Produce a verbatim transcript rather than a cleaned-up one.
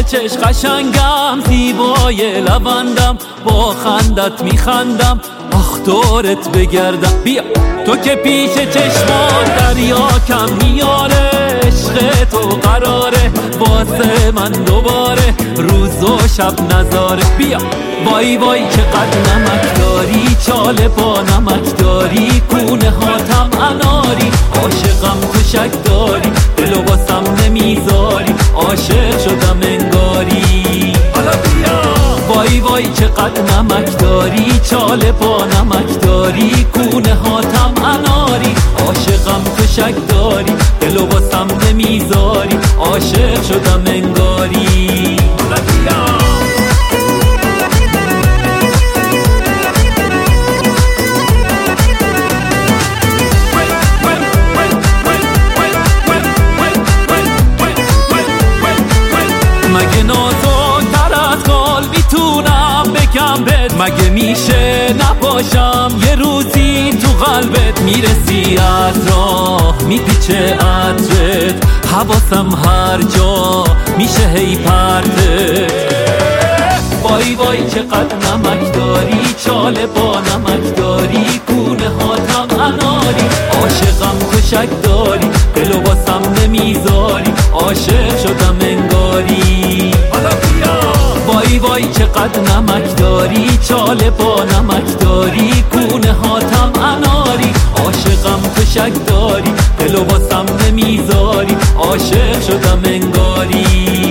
چش قشنگم، زیبای لبندم، با خندت میخندم، آخ دورت بگردم. بیا تو که پیش چشمات دریا کم میاره، عشق تو قراره واسه من دوباره روز و شب نظاره. بیا وای وای چقدر نمک داری، چاله با نمک داری، کونه هاتم اناری، عاشقم تو شک داری، دلو باسم نمیذاری، عاشق شدم انگاری. حالا بیا وای وای چقدر نمک داری، چاله با نمک داری، کونه هاتم اناری، عاشقم تو شک داری، دلو باسم نمیذاری، عاشق شدم انگاری. حالا بیا مگه نازک‌تر از گل میتونم بگم بهت، مگه میشه نباشم یه روزی تو قلبت، میرسی از راه میپیچه عطرت، حواسم هر جا میشه هی پرتت. وای وای چقدر نمک داری، چاله با نمک داری، کونه هاتم اناری، عاشقم تو شک داری، دلو باسم نمیذاری، عاشق شدم انگاری. حالا بیا وای وای چقدر نمک داری، چاله با نمک داری، کونه هاتم اناری، عاشقم تو شک داری، دلو باسم نمیذاری، عاشق شدم انگاری.